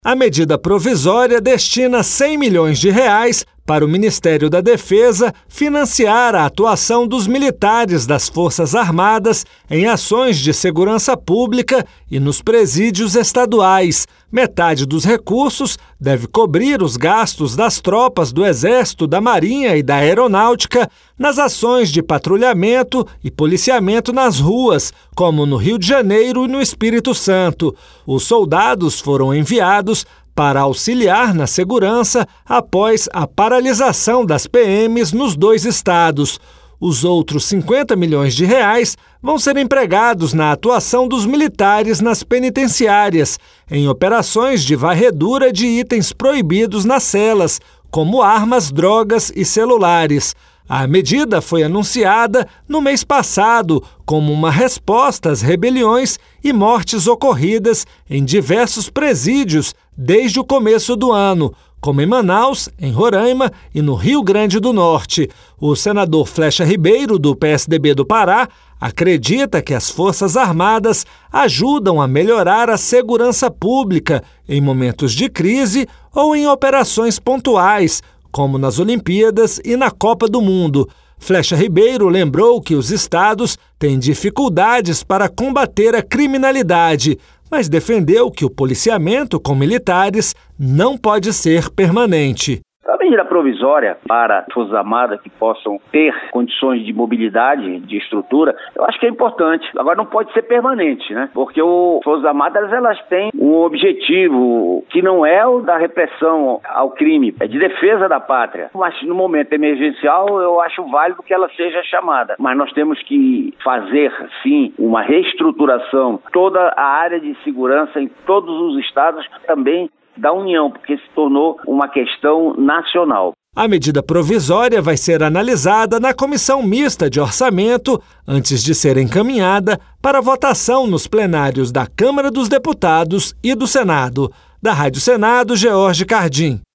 A medida provisória destina 100 milhões de reais para o Ministério da Defesa financiar a atuação dos militares das Forças Armadas em ações de segurança pública e nos presídios estaduais. Metade dos recursos deve cobrir os gastos das tropas do Exército, da Marinha e da Aeronáutica nas ações de patrulhamento e policiamento nas ruas, como no Rio de Janeiro e no Espírito Santo. Os soldados foram enviados para auxiliar na segurança após a paralisação das PMs nos 2 estados. Os outros 50 milhões de reais vão ser empregados na atuação dos militares nas penitenciárias, em operações de varredura de itens proibidos nas celas, como armas, drogas e celulares. A medida foi anunciada no mês passado como uma resposta às rebeliões e mortes ocorridas em diversos presídios desde o começo do ano, como em Manaus, em Roraima e no Rio Grande do Norte. O senador Flecha Ribeiro, do PSDB do Pará, acredita que as Forças Armadas ajudam a melhorar a segurança pública em momentos de crise ou em operações pontuais, como nas Olimpíadas e na Copa do Mundo. Flecha Ribeiro lembrou que os estados têm dificuldades para combater a criminalidade, mas defendeu que o policiamento com militares não pode ser permanente. A medida provisória para as Forças Armadas que possam ter condições de mobilidade, de estrutura, eu acho que é importante. Agora não pode ser permanente, né? Porque as Forças Armadas elas têm um objetivo que não é o da repressão ao crime, é de defesa da pátria. Mas no momento emergencial eu acho válido que ela seja chamada. Mas nós temos que fazer, sim, uma reestruturação. Toda a área de segurança em todos os estados também da União, porque se tornou uma questão nacional. A medida provisória vai ser analisada na Comissão Mista de Orçamento antes de ser encaminhada para votação nos plenários da Câmara dos Deputados e do Senado. Da Rádio Senado, George Cardim.